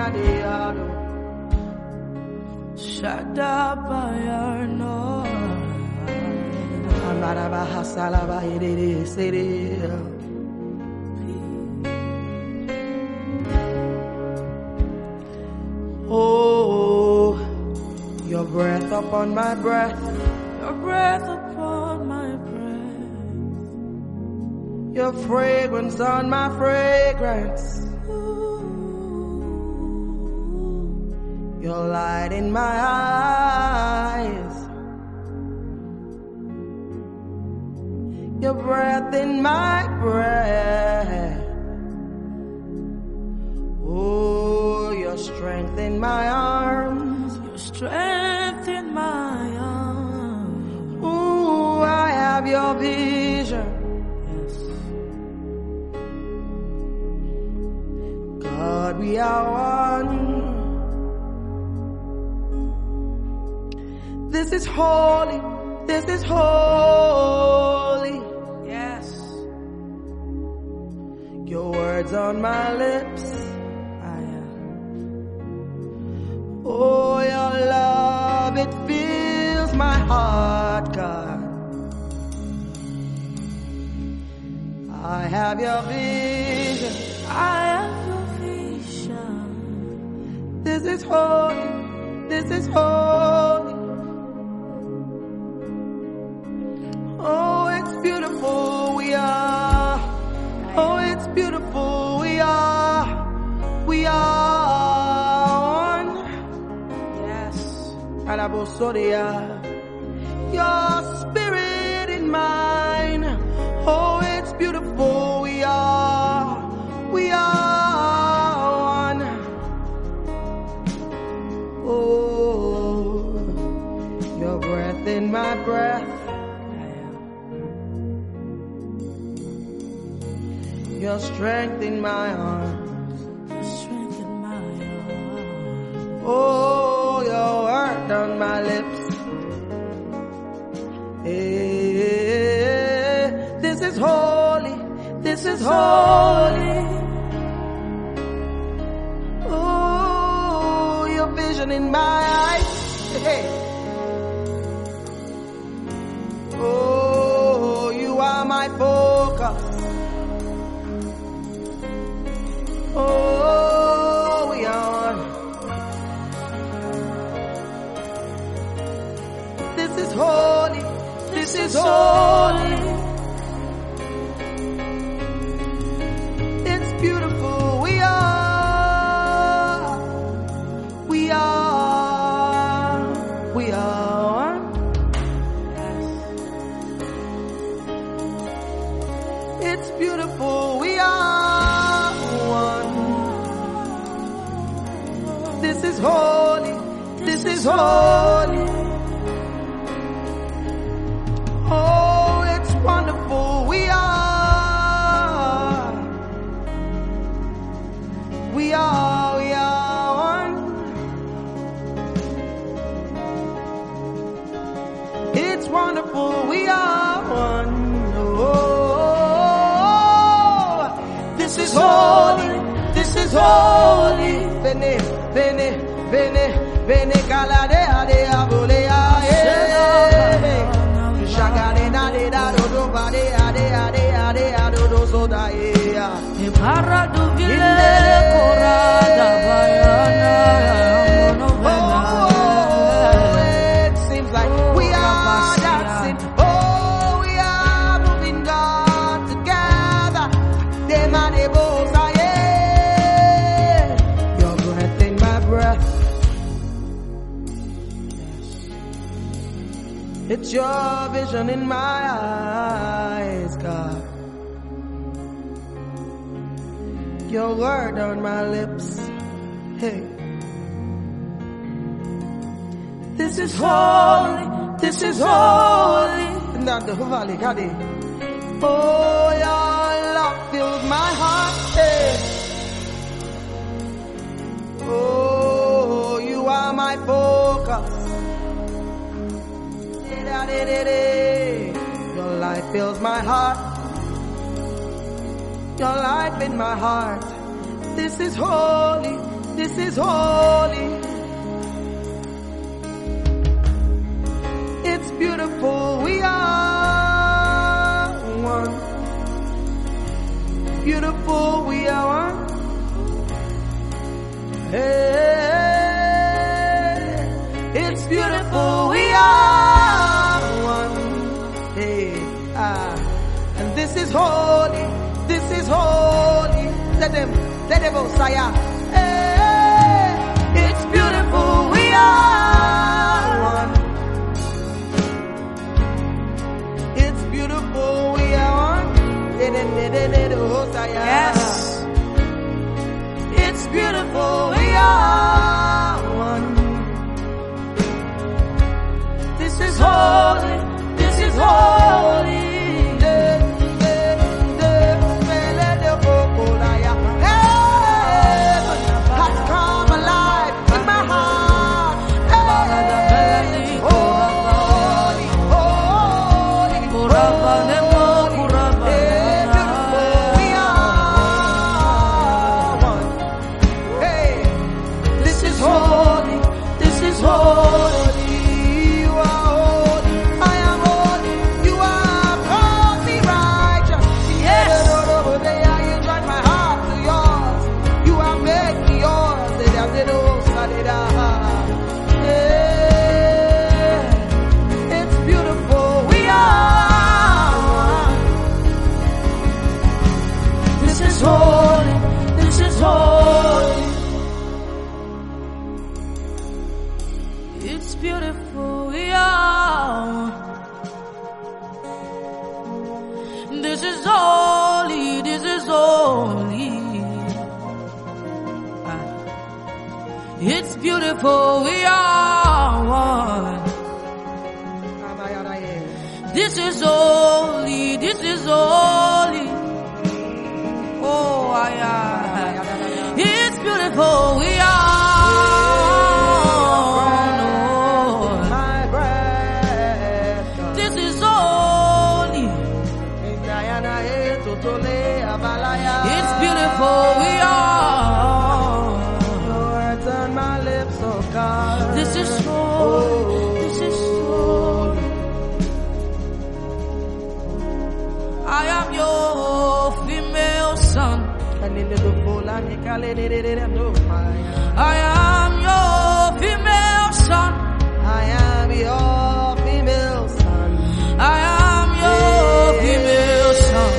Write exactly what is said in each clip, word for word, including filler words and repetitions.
Shadabayarno. Oh, your breath upon my breath, Your breath upon my breath, your fragrance on my fragrance, your light in my eyes, your breath in my breath. Oh, your strength in my arms, your strength in my arms. Oh, I have your vision. Yes. God, we are one. This is holy. This is holy. Yes. Your words on my lips. Oh, your love, it fills my heart, God. I have your vision. I have your vision. This is holy. This is holy. Oh, it's beautiful. We are. Oh, it's beautiful. We are. We are. Your spirit in mine. Oh, it's beautiful. We are, we are one. Oh, your breath in my breath. Your strength in my arms. Your strength in my arms. Oh, your word on my lips. Hey, this is holy. This is holy. Oh, your vision in my eyes. Hey. Oh, you are my focus. Oh, we are one. This is holy. This is holy. It's beautiful. We are. We are. We are one. It's beautiful. We are one. This is holy. This is holy. Oh, it's wonderful. We are. We are. We are one. It's wonderful. We are one. Oh, this is holy. This is holy. Bene, bene, bene, bene, galadea de abolea. Shagadena de da do do bade ade ade ade ado do so da ea. E para do vile corada baiana. Oh, it seems like we are dancing. Oh, we are moving God together. De manebo saye. Your breath in my breath. It's your vision in my eyes, God. Your word on my lips. Hey. This is holy. This is holy. Oh, your love fills my heart. Hey. Oh, you are my focus. Your light fills my heart. Your life in my heart. This is holy. This is holy. It's beautiful. We are one. Beautiful. We are one. Hey, it's beautiful. We are one. Hey, ah, and this is holy. This is holy. Let them, let them both say, hey, it's beautiful. We are one. It's beautiful. We are one. Yes. It's beautiful. We are one. This is holy. This is holy. It's beautiful, we are. This is holy, this is holy. It's beautiful, we are one. This is holy, this is holy. Oh, yeah. It's beautiful, we are. It's beautiful, we are. Lord, turn my lips, oh God. This is holy, this is holy. I am your female son. I am your female son. I am your female son. I am your female son.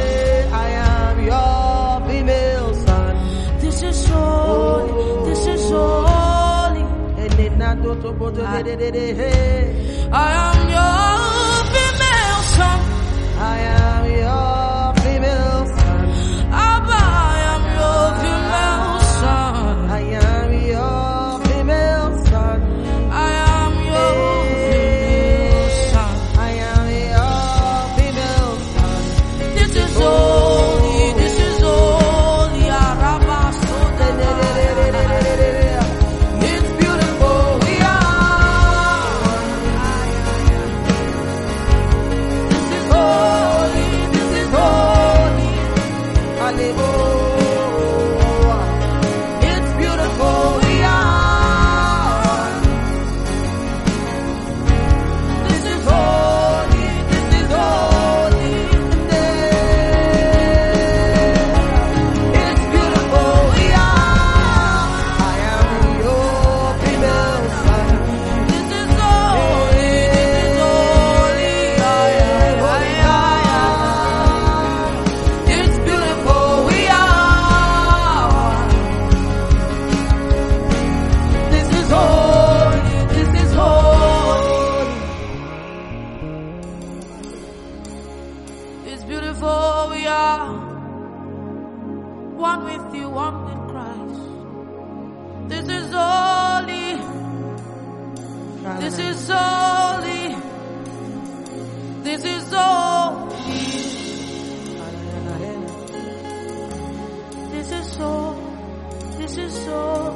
This is holy, this is holy. I, I am your female son. I am your female son. Abba, I am your female son. I am your female son. I am your female son. I am your female son. This is holy, this is holy. It's beautiful, we are. This is holy, this is holy. Hallelujah. It's beautiful, we are. This is holy, this is holy. It's beautiful, we are. I am your female son. This is holy, this is holy. I am, I am. It's beautiful, we are. This is holy, this is holy. It's beautiful, we are. One with you, one with Christ. This is holy. This is holy. This is holy. This is so. This is so.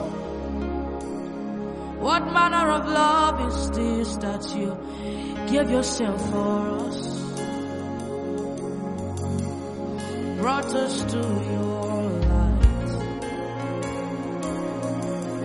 What manner of love is this that you give yourself for us? Brought us to your light.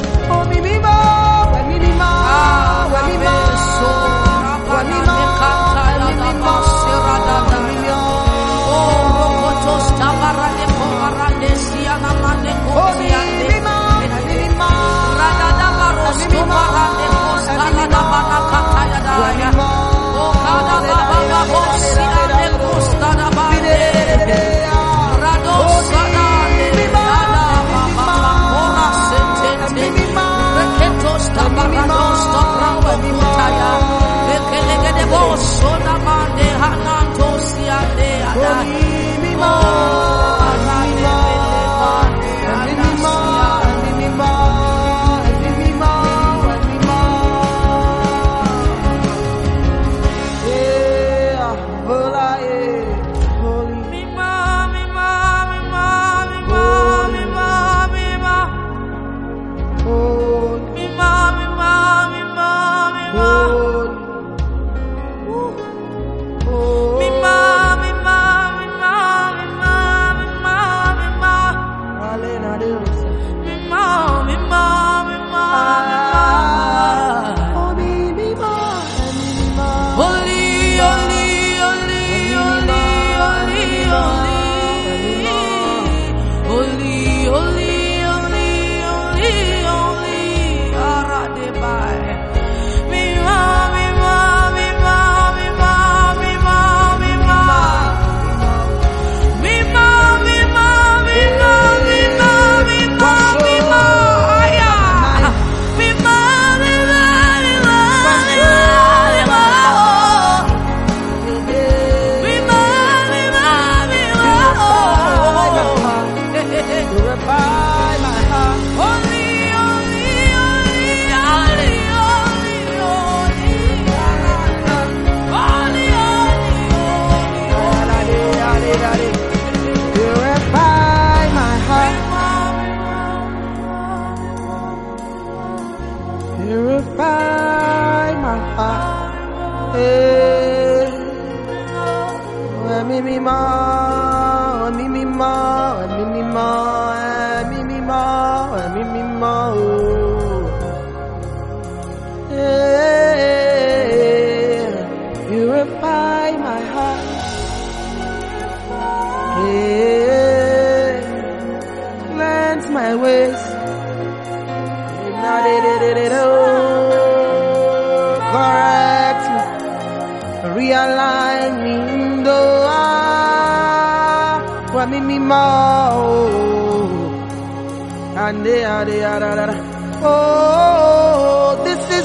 Oh, this is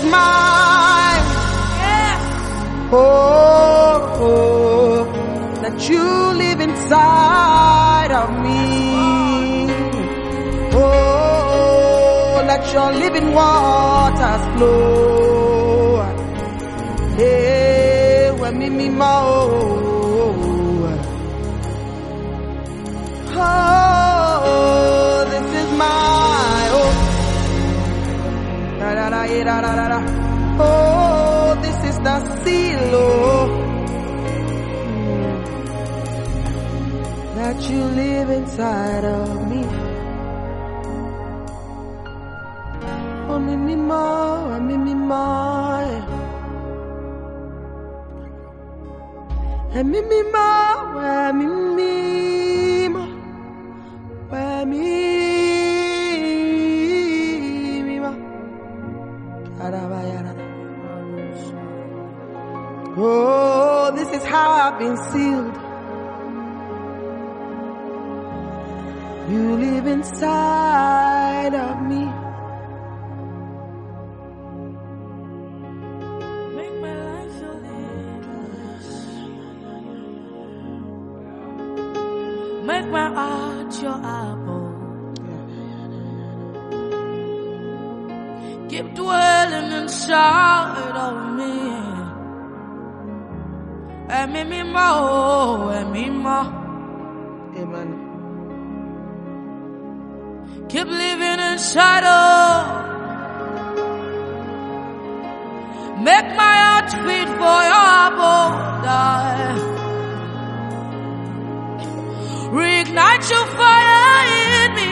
mine. Oh, oh, that you live inside of me. Oh, let your living waters flow. Hey, when me me mo. Oh, this is my hope. Da, da, da, da, da, da. Oh, this is the seal, oh, that you live inside of me. Oh, me, me, ma, me, me, ma, and me, me, ma, me, me, ma, me, me, ma. Oh, this is how I've been sealed. You live inside of me. Make my life your lips. Make my heart your apple. Keep dwelling inside of me. And me, me, mo, and me, mo. Amen. Keep living inside of. Make my heart beat for your abode. Reignite your fire in me.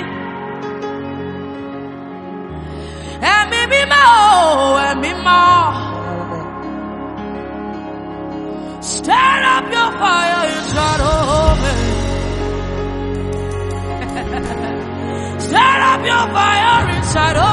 And me, me, mo, and me, mo. Stir up your fire inside of me. Stir up inside